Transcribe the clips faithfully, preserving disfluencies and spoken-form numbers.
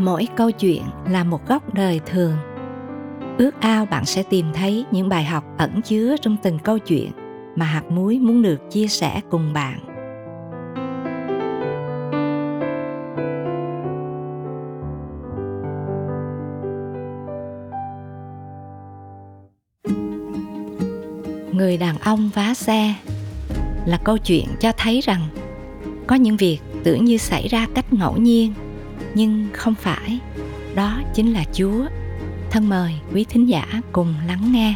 Mỗi câu chuyện là một góc đời thường. Ước ao bạn sẽ tìm thấy những bài học ẩn chứa trong từng câu chuyện mà hạt muối muốn được chia sẻ cùng bạn. Người đàn ông vá xe là câu chuyện cho thấy rằng có những việc tưởng như xảy ra cách ngẫu nhiên, nhưng không phải. Đó chính là Chúa. Thân mời quý thính giả cùng lắng nghe.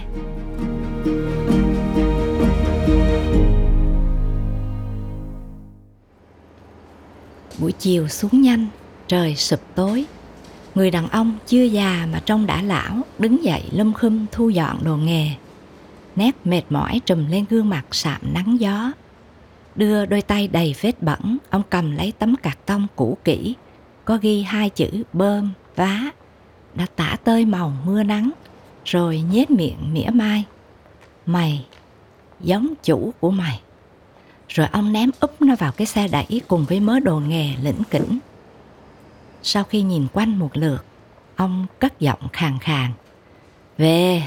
Buổi chiều xuống nhanh, trời sụp tối. Người đàn ông chưa già mà trông đã lão đứng dậy lum khum thu dọn đồ nghề. Nét mệt mỏi trùm lên gương mặt sạm nắng gió. Đưa đôi tay đầy vết bẩn, ông cầm lấy tấm cạc tông cũ kỹ, có ghi hai chữ bơm, vá, đã tả tơi màu mưa nắng, rồi nhếch miệng mỉa mai. Mày, giống chủ của mày. Rồi ông ném úp nó vào cái xe đẩy cùng với mớ đồ nghề lỉnh kỉnh. Sau khi nhìn quanh một lượt, ông cất giọng khàn khàn. Về.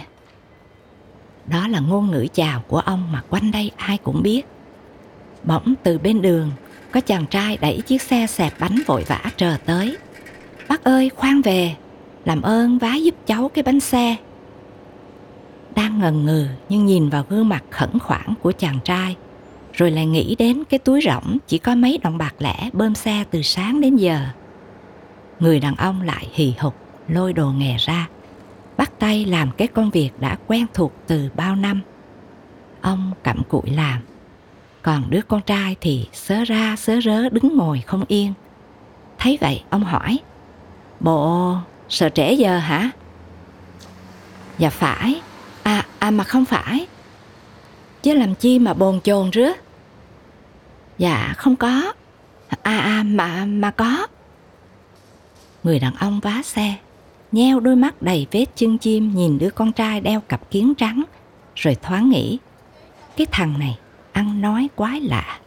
Đó là ngôn ngữ chào của ông mà quanh đây ai cũng biết. Bỗng từ bên đường, có chàng trai đẩy chiếc xe xẹp bánh vội vã trờ tới. Bác ơi, khoan về, làm ơn vá giúp cháu cái bánh xe. Đang ngần ngừ nhưng nhìn vào gương mặt khẩn khoản của chàng trai, rồi lại nghĩ đến cái túi rỗng chỉ có mấy đồng bạc lẻ bơm xe từ sáng đến giờ. Người đàn ông lại hì hục lôi đồ nghề ra, bắt tay làm cái công việc đã quen thuộc từ bao năm. Ông cặm cụi làm, còn đứa con trai thì sớ ra sớ rớ đứng ngồi không yên. Thấy vậy ông hỏi, bộ sợ trễ giờ hả? Dạ phải. À, à mà không phải. Chứ làm chi mà bồn chồn rứa? Dạ không có. À à mà mà có. Người đàn ông vá xe, nheo đôi mắt đầy vết chân chim nhìn đứa con trai đeo cặp kiếng trắng, rồi thoáng nghĩ, cái thằng này ăn nói quái lạ.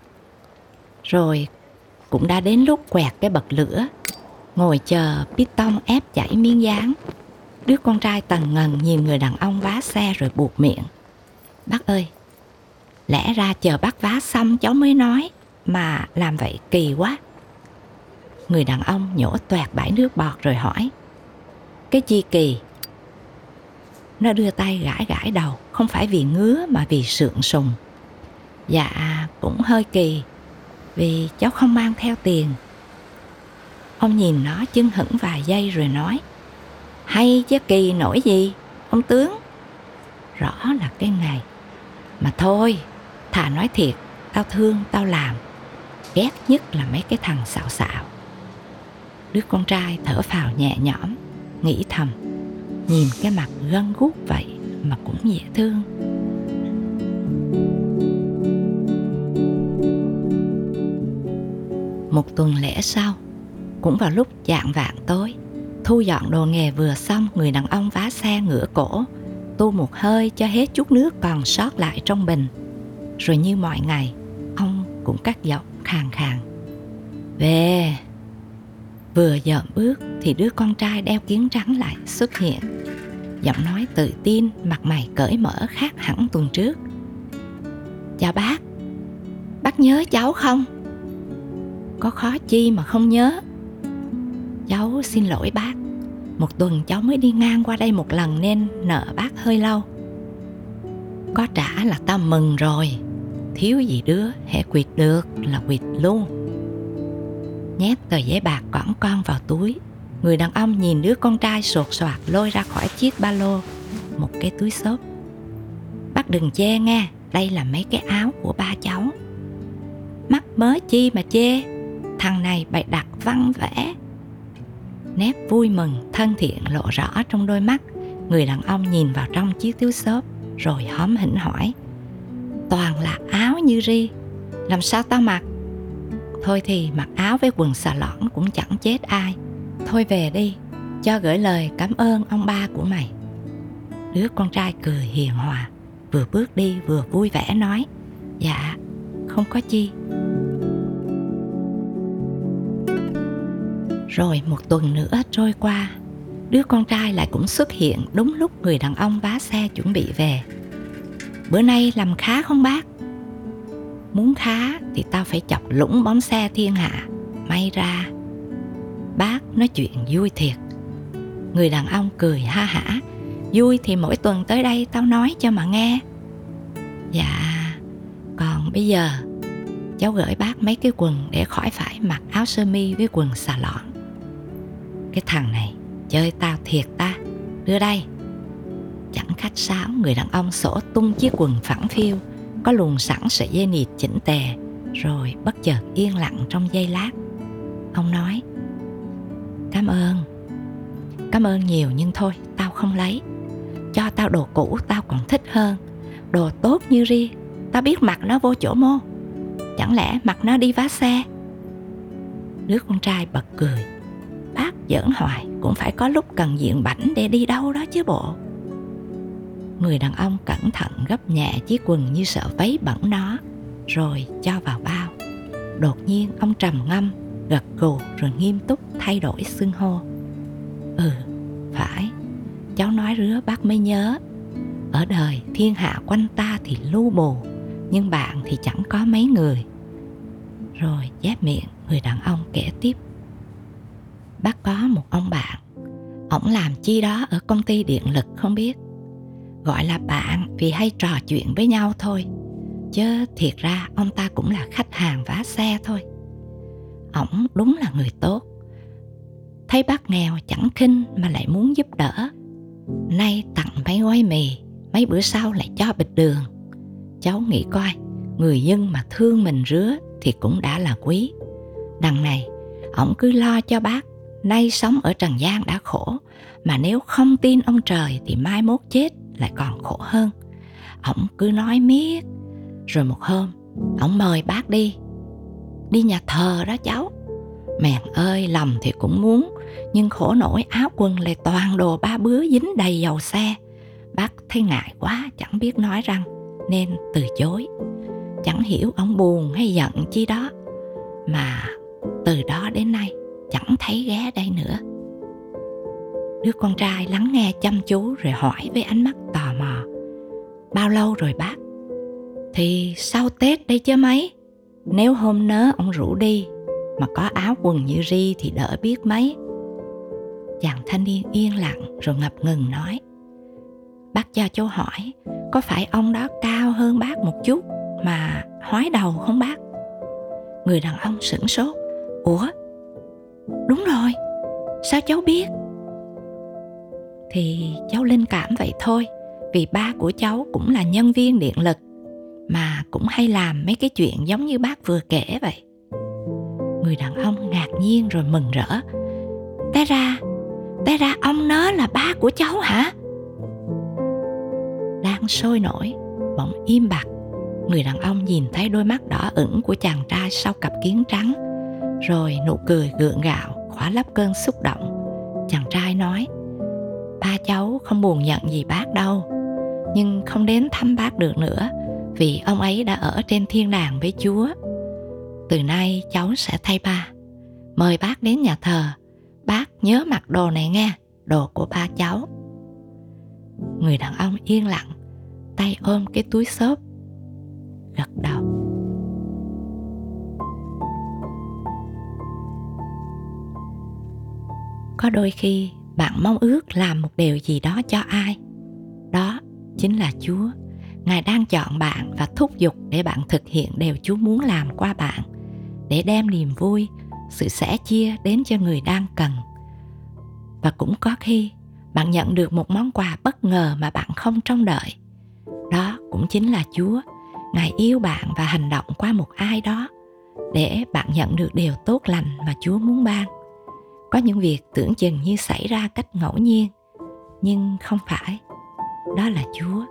Rồi cũng đã đến lúc quẹt cái bật lửa, ngồi chờ piston ép chảy miếng dán. Đứa con trai tần ngần nhìn người đàn ông vá xe rồi buột miệng. Bác ơi, lẽ ra chờ bác vá xong cháu mới nói, mà làm vậy kỳ quá. Người đàn ông nhổ toẹt bãi nước bọt rồi hỏi, cái chi kỳ? Nó đưa tay gãi gãi đầu, không phải vì ngứa mà vì sượng sùng. Dạ cũng hơi kỳ, vì cháu không mang theo tiền. Ông nhìn nó chưng hửng vài giây rồi nói, hay chứ kỳ nổi gì, ông tướng. Rõ là cái ngày. Mà thôi, thà nói thiệt, tao thương tao làm. Ghét nhất là mấy cái thằng xạo xạo. Đứa con trai thở phào nhẹ nhõm, nghĩ thầm, nhìn cái mặt gân guốc vậy mà cũng dễ thương. Một tuần lễ sau, cũng vào lúc chạng vạng tối, thu dọn đồ nghề vừa xong, người đàn ông vá xe ngửa cổ, tu một hơi cho hết chút nước còn sót lại trong bình. Rồi như mọi ngày, ông cũng cất giọng khàn khàn. Về. Vừa dợm bước thì đứa con trai đeo kiếng trắng lại xuất hiện. Giọng nói tự tin, mặt mày cởi mở khác hẳn tuần trước. Chào bác. Bác nhớ cháu không? Có khó chi mà không nhớ. Cháu xin lỗi bác. Một tuần cháu mới đi ngang qua đây một lần nên nợ bác hơi lâu. Có trả là tao mừng rồi. Thiếu gì đứa, hễ quỵt được là quỵt luôn. Nhét tờ giấy bạc cỏn con vào túi. Người đàn ông nhìn đứa con trai sột soạt lôi ra khỏi chiếc ba lô một cái túi xốp. Bác đừng chê nghe, đây là mấy cái áo của ba cháu. Mắc mớ chi mà chê, thằng này bày đặt văn vẽ. Nét vui mừng thân thiện lộ rõ trong đôi mắt. Người đàn ông nhìn vào trong chiếc túi xốp rồi hóm hỉnh hỏi, toàn là áo như ri, làm sao tao mặc? Thôi thì mặc áo với quần xà lõn cũng chẳng chết ai. Thôi về đi, cho gửi lời cảm ơn ông ba của mày. Đứa con trai cười hiền hòa, vừa bước đi vừa vui vẻ nói, dạ không có chi. Rồi một tuần nữa trôi qua, đứa con trai lại cũng xuất hiện đúng lúc người đàn ông vá xe chuẩn bị về. Bữa nay làm khá không bác? Muốn khá thì tao phải chọc lũng bóng xe thiên hạ. May ra. Bác nói chuyện vui thiệt. Người đàn ông cười ha hả. Vui thì mỗi tuần tới đây tao nói cho mà nghe. Dạ, còn bây giờ cháu gửi bác mấy cái quần để khỏi phải mặc áo sơ mi với quần xà lọn. Cái thằng này chơi tao thiệt ta. Đưa đây. Chẳng khách sáo, người đàn ông xổ tung chiếc quần phẳng phiu, có luồn sẵn sợi dây nịt chỉnh tề, rồi bất chợt yên lặng trong giây lát. Ông nói: Cảm ơn. Cảm ơn nhiều nhưng thôi, tao không lấy. Cho tao đồ cũ tao còn thích hơn. Đồ tốt như ri, tao biết mặc nó vô chỗ mô. Chẳng lẽ mặc nó đi vá xe? Đứa con trai bật cười. Bác giỡn hoài, cũng phải có lúc cần diện bảnh để đi đâu đó chứ bộ. Người đàn ông cẩn thận gấp nhẹ chiếc quần như sợ váy bẩn nó, rồi cho vào bao. Đột nhiên ông trầm ngâm, gật gù rồi nghiêm túc thay đổi xưng hô. Ừ, phải, cháu nói rứa bác mới nhớ. Ở đời thiên hạ quanh ta thì lu bù, nhưng bạn thì chẳng có mấy người. Rồi chép miệng, người đàn ông kể tiếp. Bác có một ông bạn, ổng làm chi đó ở công ty điện lực không biết. Gọi là bạn vì hay trò chuyện với nhau thôi, chứ thiệt ra ông ta cũng là khách hàng vá xe thôi. Ổng đúng là người tốt. Thấy bác nghèo chẳng khinh mà lại muốn giúp đỡ. Nay tặng mấy gói mì, mấy bữa sau lại cho bịch đường. Cháu nghĩ coi, người dân mà thương mình rứa thì cũng đã là quý. Đằng này, ổng cứ lo cho bác. Nay sống ở trần gian đã khổ, mà nếu không tin ông trời thì mai mốt chết lại còn khổ hơn. Ổng cứ nói miết. Rồi một hôm, ổng mời bác đi. Đi nhà thờ đó cháu. Mèn ơi, lòng thì cũng muốn, nhưng khổ nổi áo quần lại toàn đồ ba bứa dính đầy dầu xe. Bác thấy ngại quá, chẳng biết nói răng, nên từ chối. Chẳng hiểu ông buồn hay giận chi đó, mà từ đó đến nay chẳng thấy ghé đây nữa. Đứa con trai lắng nghe chăm chú rồi hỏi với ánh mắt tò mò. Bao lâu rồi bác? Thì sau Tết đây chứ mấy. Nếu hôm nớ ông rủ đi mà có áo quần như ri thì đỡ biết mấy. Chàng thanh niên yên lặng rồi ngập ngừng nói. Bác cho cháu hỏi, có phải ông đó cao hơn bác một chút mà hói đầu không bác? Người đàn ông sửng sốt. Ủa? Đúng rồi, sao cháu biết? Thì cháu linh cảm vậy thôi, vì ba của cháu cũng là nhân viên điện lực, mà cũng hay làm mấy cái chuyện giống như bác vừa kể vậy. Người đàn ông ngạc nhiên rồi mừng rỡ. Té ra, té ra ông nó là ba của cháu hả? Đang sôi nổi, bỗng im bặt. Người đàn ông nhìn thấy đôi mắt đỏ ửng của chàng trai sau cặp kiến trắng, rồi nụ cười gượng gạo khỏa lấp cơn xúc động. Chàng trai nói, ba cháu không buồn giận gì bác đâu, nhưng không đến thăm bác được nữa, vì ông ấy đã ở trên thiên đàng với Chúa. Từ nay cháu sẽ thay ba. Mời bác đến nhà thờ. Bác nhớ mặc đồ này nghe, đồ của ba cháu. Người đàn ông yên lặng, tay ôm cái túi xốp, gật đầu. Có đôi khi bạn mong ước làm một điều gì đó cho ai. Đó chính là Chúa. Ngài đang chọn bạn và thúc giục để bạn thực hiện điều Chúa muốn làm qua bạn, để đem niềm vui, sự sẻ chia đến cho người đang cần. Và cũng có khi bạn nhận được một món quà bất ngờ mà bạn không trông đợi. Đó cũng chính là Chúa. Ngài yêu bạn và hành động qua một ai đó để bạn nhận được điều tốt lành mà Chúa muốn ban. Có những việc tưởng chừng như xảy ra cách ngẫu nhiên, nhưng không phải. Đó là Chúa.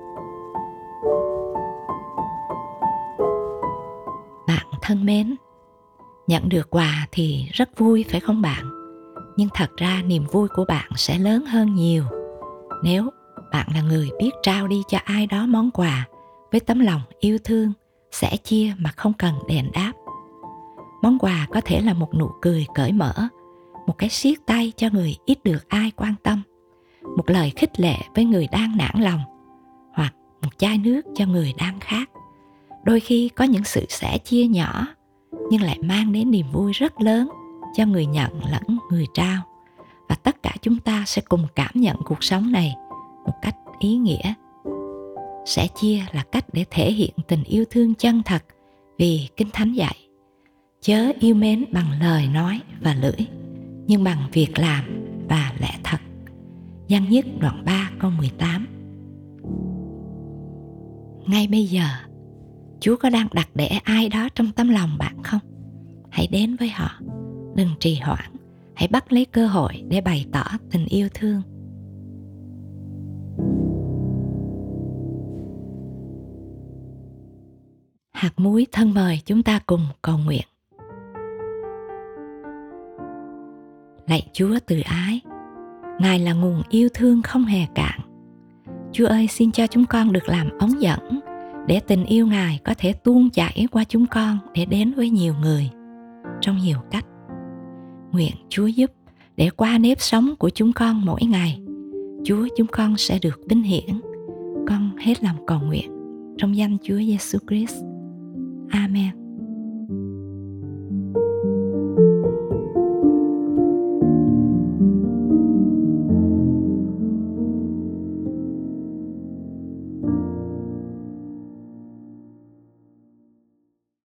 Bạn thân mến, nhận được quà thì rất vui phải không bạn? Nhưng thật ra niềm vui của bạn sẽ lớn hơn nhiều nếu bạn là người biết trao đi cho ai đó món quà với tấm lòng yêu thương, sẻ chia mà không cần đền đáp. Món quà có thể là một nụ cười cởi mở, một cái siết tay cho người ít được ai quan tâm, một lời khích lệ với người đang nản lòng, hoặc một chai nước cho người đang khát. Đôi khi có những sự sẻ chia nhỏ nhưng lại mang đến niềm vui rất lớn cho người nhận lẫn người trao. Và tất cả chúng ta sẽ cùng cảm nhận cuộc sống này một cách ý nghĩa. Sẻ chia là cách để thể hiện tình yêu thương chân thật, vì Kinh Thánh dạy: chớ yêu mến bằng lời nói và lưỡi, nhưng bằng việc làm và lẽ thật. Giăng nhất đoạn ba câu mười tám. Ngay bây giờ, Chúa có đang đặt để ai đó trong tấm lòng bạn không? Hãy đến với họ, đừng trì hoãn, hãy bắt lấy cơ hội để bày tỏ tình yêu thương. Hạt muối thân mời chúng ta cùng cầu nguyện. Lạy Chúa từ ái, Ngài là nguồn yêu thương không hề cạn. Chúa ơi, xin cho chúng con được làm ống dẫn để tình yêu Ngài có thể tuôn chảy qua chúng con để đến với nhiều người trong nhiều cách. Nguyện Chúa giúp để qua nếp sống của chúng con mỗi ngày, Chúa chúng con sẽ được vinh hiển. Con hết lòng cầu nguyện trong danh Chúa Giêsu Christ. Amen.